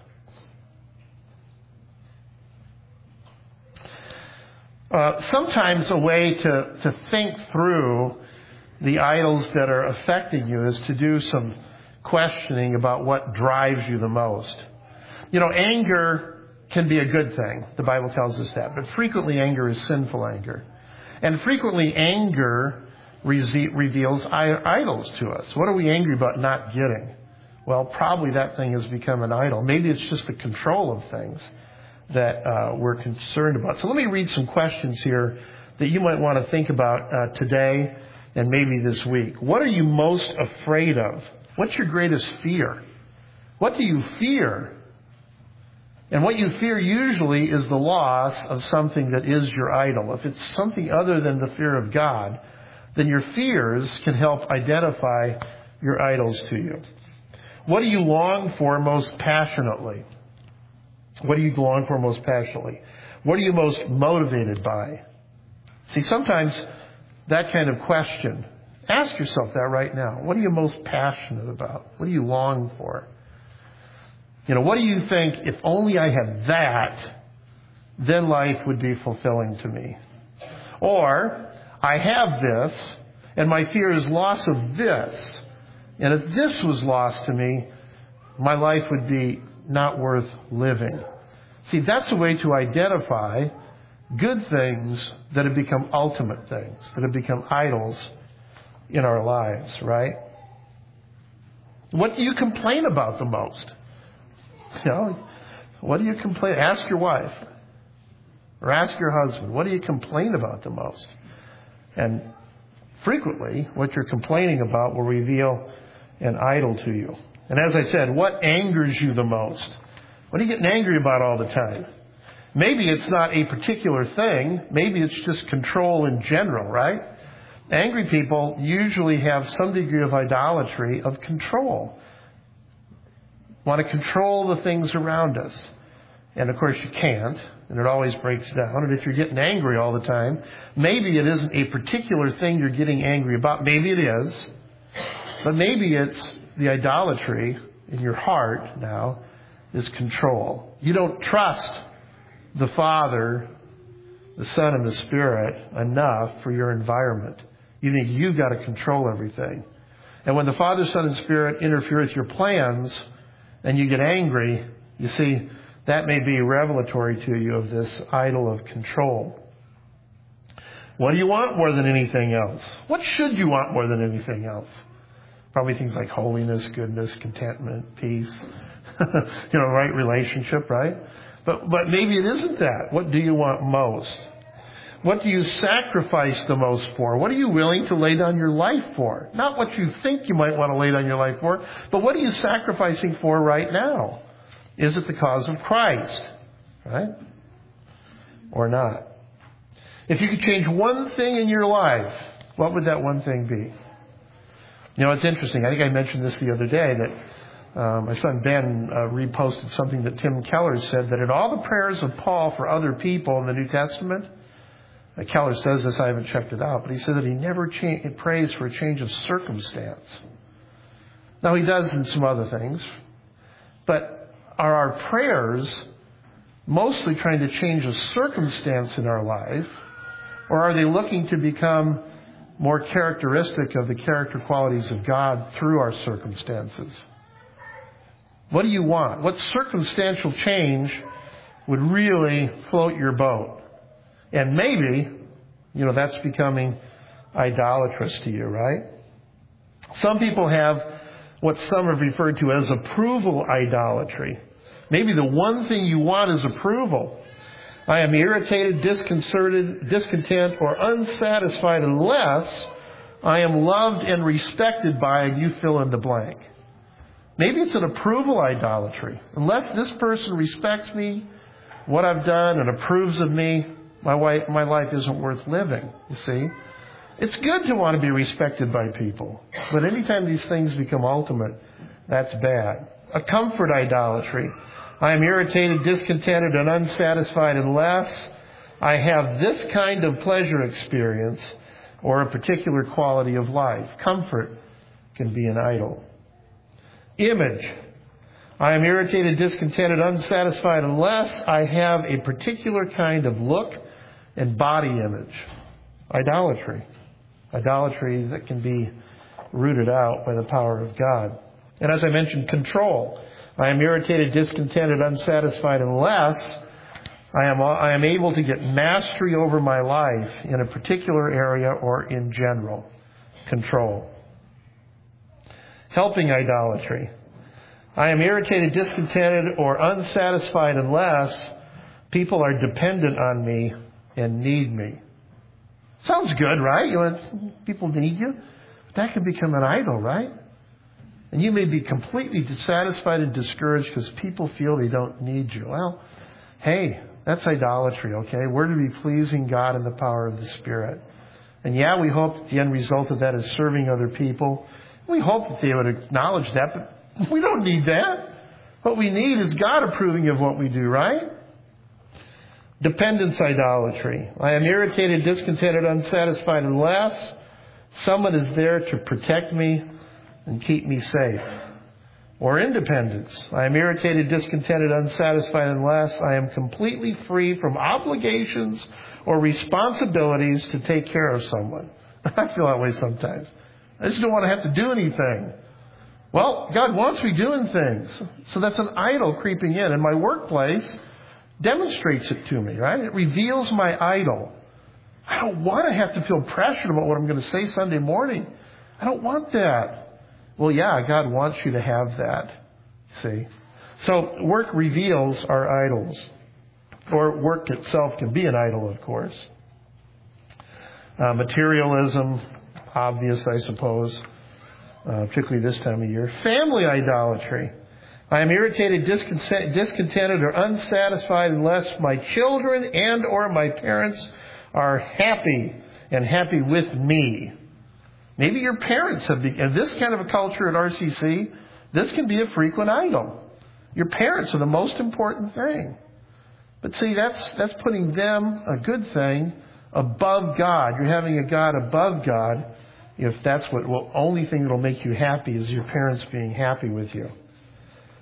Sometimes a way to think through the idols that are affecting you is to do some questioning about what drives you the most. You know, anger can be a good thing. The Bible tells us that. But frequently anger is sinful anger. And frequently anger reveals idols to us. What are we angry about not getting? Well, probably that thing has become an idol. Maybe it's just the control of things that we're concerned about. So let me read some questions here that you might want to think about today and maybe this week. What are you most afraid of? What's your greatest fear? What do you fear? And what you fear usually is the loss of something that is your idol. If it's something other than the fear of God, then your fears can help identify your idols to you. What do you long for most passionately? What do you long for most passionately? What are you most motivated by? See, sometimes that kind of question, ask yourself that right now. What are you most passionate about? What do you long for? You know, what do you think, if only I had that, then life would be fulfilling to me? Or, I have this, and my fear is loss of this. And if this was lost to me, my life would be not worth living. See, that's a way to identify good things that have become ultimate things, that have become idols in our lives, right? What do you complain about the most? You know, what do you complain? Ask your wife or ask your husband. What do you complain about the most? And frequently, what you're complaining about will reveal an idol to you. And as I said, what angers you the most? What are you getting angry about all the time? Maybe it's not a particular thing. Maybe it's just control in general, right? Angry people usually have some degree of idolatry of control. Want to control the things around us. And of course you can't, and it always breaks down. And if you're getting angry all the time, maybe it isn't a particular thing you're getting angry about. Maybe it is. But maybe it's the idolatry in your heart now is control. You don't trust the Father, the Son, and the Spirit enough for your environment. You think you've got to control everything. And when the Father, Son, and Spirit interfere with your plans and you get angry, you see, that may be revelatory to you of this idol of control. What do you want more than anything else? What should you want more than anything else? Probably things like holiness, goodness, contentment, peace, right relationship, right? But maybe it isn't that. What do you want most? What do you sacrifice the most for? What are you willing to lay down your life for? Not what you think you might want to lay down your life for, but what are you sacrificing for right now? Is it the cause of Christ? Right? Or not? If you could change one thing in your life, what would that one thing be? It's interesting. I think I mentioned this the other day that my son Ben reposted something that Tim Keller said, that in all the prayers of Paul for other people in the New Testament, Keller says this, I haven't checked it out, but he said that he never prays for a change of circumstance. Now, he does in some other things, but are our prayers mostly trying to change a circumstance in our life, or are they looking to become more characteristic of the character qualities of God through our circumstances? What do you want? What circumstantial change would really float your boat? And maybe, that's becoming idolatrous to you, right? Some people have what some have referred to as approval idolatry. Maybe the one thing you want is approval. I am irritated, disconcerted, discontent, or unsatisfied unless I am loved and respected by, and you fill in the blank. Maybe it's an approval idolatry. Unless this person respects me, what I've done, and approves of me, my life isn't worth living, you see. It's good to want to be respected by people, but anytime these things become ultimate, that's bad. A comfort idolatry. I am irritated, discontented, and unsatisfied unless I have this kind of pleasure experience or a particular quality of life. Comfort can be an idol. Image. I am irritated, discontented, unsatisfied unless I have a particular kind of look and body image. Idolatry. Idolatry that can be rooted out by the power of God. And as I mentioned, control. I am irritated, discontented, unsatisfied unless I am able to get mastery over my life in a particular area or in general. Control. Helping idolatry. I am irritated, discontented, or unsatisfied unless people are dependent on me and need me. Sounds good, right? People need you. But that can become an idol, right? And you may be completely dissatisfied and discouraged because people feel they don't need you. Well, hey, that's idolatry, okay? We're to be pleasing God in the power of the Spirit. And yeah, we hope that the end result of that is serving other people. We hope that they would acknowledge that, but we don't need that. What we need is God approving of what we do, right? Dependence idolatry. I am irritated, discontented, unsatisfied unless someone is there to protect me and keep me safe. Or independence. I am irritated, discontented, unsatisfied unless I am completely free from obligations or responsibilities to take care of someone. I feel that way sometimes. I just don't want to have to do anything. Well, God wants me doing things. So that's an idol creeping in. And my workplace demonstrates it to me, right? It reveals my idol. I don't want to have to feel pressured about what I'm going to say Sunday morning. I don't want that. Well, yeah, God wants you to have that. See? So work reveals our idols. Or work itself can be an idol, of course. Materialism, obvious, I suppose, particularly this time of year. Family idolatry. I am irritated, discontented, or unsatisfied unless my children and or my parents are happy and happy with me. Maybe your parents have been, in this kind of a culture at RCC, this can be a frequent idol. Your parents are the most important thing. But see, that's putting them, a good thing, above God. You're having a God above God if that's only thing that will make you happy is your parents being happy with you.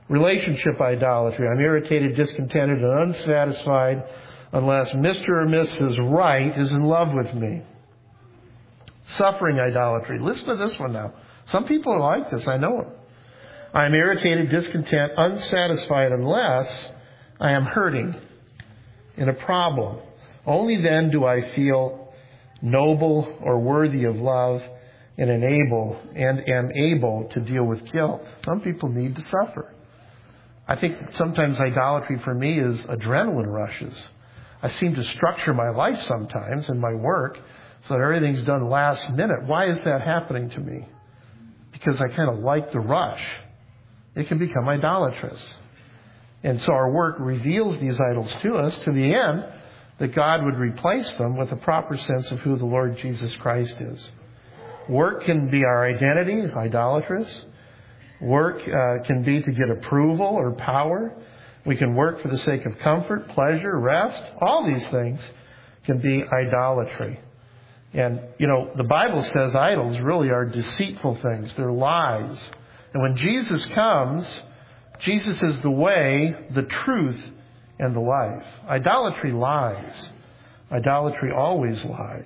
Relationship idolatry. I'm irritated, discontented, and unsatisfied unless Mr. or Mrs. Right is in love with me. Suffering idolatry. Listen to this one now. Some people are like this. I know it. I'm irritated, discontent, unsatisfied unless I am hurting in a problem. Only then do I feel noble or worthy of love and am able to deal with guilt. Some people need to suffer. I think sometimes idolatry for me is adrenaline rushes. I seem to structure my life sometimes and my work so that everything's done last minute. Why is that happening to me? Because I kind of like the rush. It can become idolatrous. And so our work reveals these idols to us to the end that God would replace them with a proper sense of who the Lord Jesus Christ is. Work can be our identity, idolatrous. Work can be to get approval or power. We can work for the sake of comfort, pleasure, rest. All these things can be idolatry. And, the Bible says idols really are deceitful things. They're lies. And when Jesus comes, Jesus is the way, the truth, and the life. Idolatry lies. Idolatry always lies.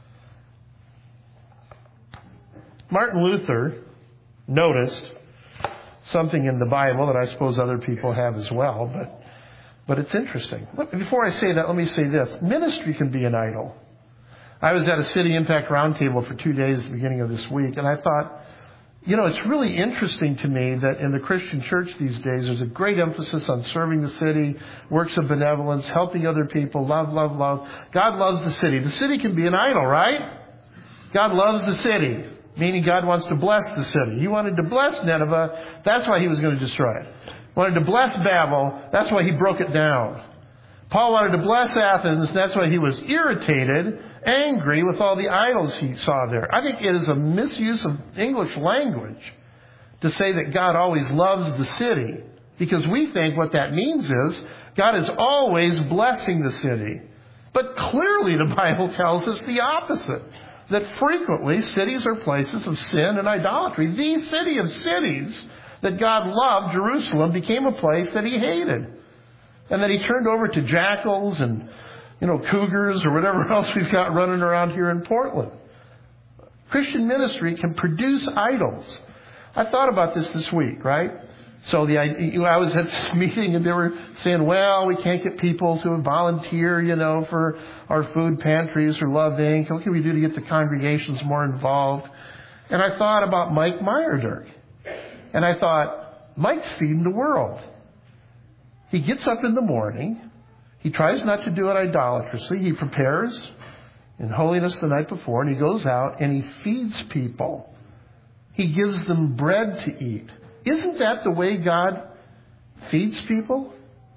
Martin Luther noticed something in the Bible that I suppose other people have as well, but it's interesting. Before I say that, let me say this. Ministry can be an idol. I was at a City Impact Roundtable for 2 days at the beginning of this week, and I thought, it's really interesting to me that in the Christian church these days, there's a great emphasis on serving the city, works of benevolence, helping other people, love, love, love. God loves the city. The city can be an idol, right? God loves the city, meaning God wants to bless the city. He wanted to bless Nineveh. That's why he was going to destroy it. Wanted to bless Babel. That's why he broke it down. Paul wanted to bless Athens. That's why he was irritated, angry with all the idols he saw there. I think it is a misuse of English language to say that God always loves the city, because we think what that means is God is always blessing the city. But clearly the Bible tells us the opposite, that frequently cities are places of sin and idolatry. The city of cities that God loved, Jerusalem, became a place that he hated. And that he turned over to jackals and, cougars or whatever else we've got running around here in Portland. Christian ministry can produce idols. I thought about this week, right? So I was at this meeting and they were saying, well, we can't get people to volunteer, for our food pantries or Love Inc. What can we do to get the congregations more involved? And I thought about Mike Meyerdirk. And I thought, Mike's feeding the world. He gets up in the morning. He tries not to do it idolatrously. He prepares in holiness the night before, and he goes out and he feeds people. He gives them bread to eat. Isn't that the way God feeds people?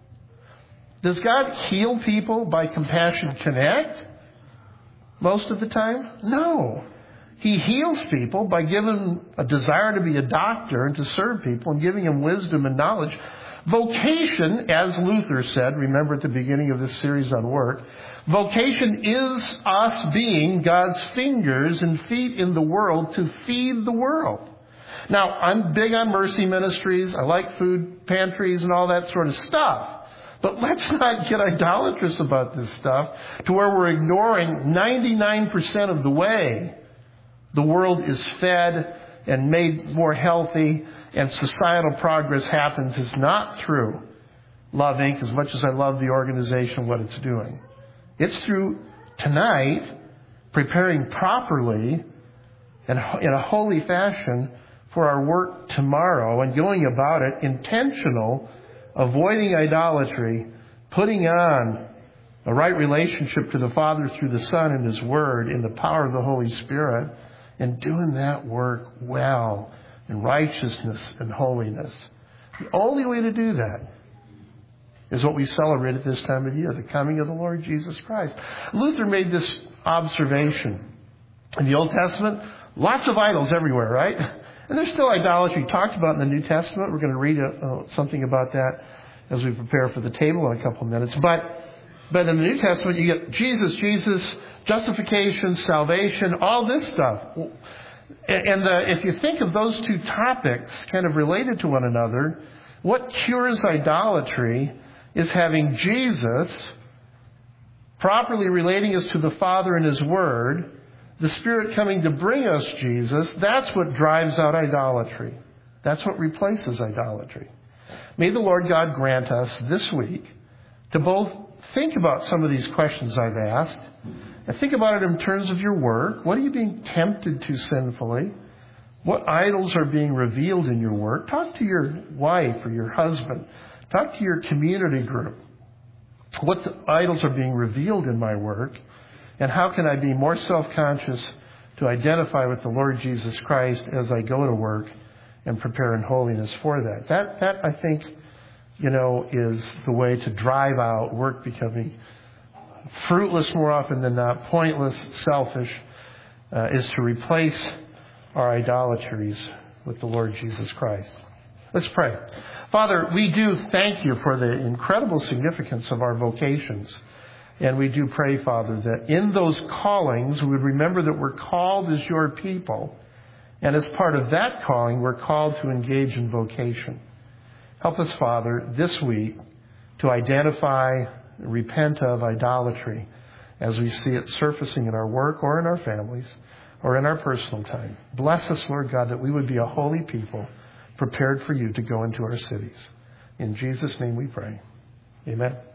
Does God heal people by Compassion Connect most of the time? No. He heals people by giving them a desire to be a doctor and to serve people and giving them wisdom and knowledge. Vocation, as Luther said, remember at the beginning of this series on work, vocation is us being God's fingers and feet in the world to feed the world. Now, I'm big on mercy ministries. I like food pantries and all that sort of stuff. But let's not get idolatrous about this stuff to where we're ignoring 99% of the way the world is fed and made more healthy and societal progress happens is not through Love Inc., as much as I love the organization, what it's doing. It's through tonight preparing properly and in a holy fashion for our work tomorrow and going about it intentional, avoiding idolatry, putting on a right relationship to the Father through the Son and His Word in the power of the Holy Spirit, and doing that work well in righteousness and holiness. The only way to do that is what we celebrate at this time of year, the coming of the Lord Jesus Christ. Luther made this observation. In the Old Testament, lots of idols everywhere, right? And there's still idolatry talked about in the New Testament. We're going to read something about that as we prepare for the table in a couple of minutes. But in the New Testament, you get Jesus, justification, salvation, all this stuff. And if you think of those two topics kind of related to one another, What cures idolatry is having Jesus properly relating us to the Father in His Word, the Spirit coming to bring us Jesus. That's what drives out idolatry. That's what replaces idolatry. May the Lord God grant us this week to both think about some of these questions I've asked and think about it in terms of your work. What are you being tempted to sinfully? What idols are being revealed in your work? Talk to your wife or your husband. Talk to your community group. What idols are being revealed in my work? And how can I be more self-conscious to identify with the Lord Jesus Christ as I go to work and prepare in holiness for that? That I think, is the way to drive out work becoming fruitless more often than not, pointless, selfish, is to replace our idolatries with the Lord Jesus Christ. Let's pray. Father, we do thank you for the incredible significance of our vocations. And we do pray, Father, that in those callings, we would remember that we're called as your people. And as part of that calling, we're called to engage in vocation. Help us, Father, this week to identify, repent of idolatry as we see it surfacing in our work or in our families or in our personal time. Bless us, Lord God, that we would be a holy people prepared for you to go into our cities. In Jesus' name we pray. Amen.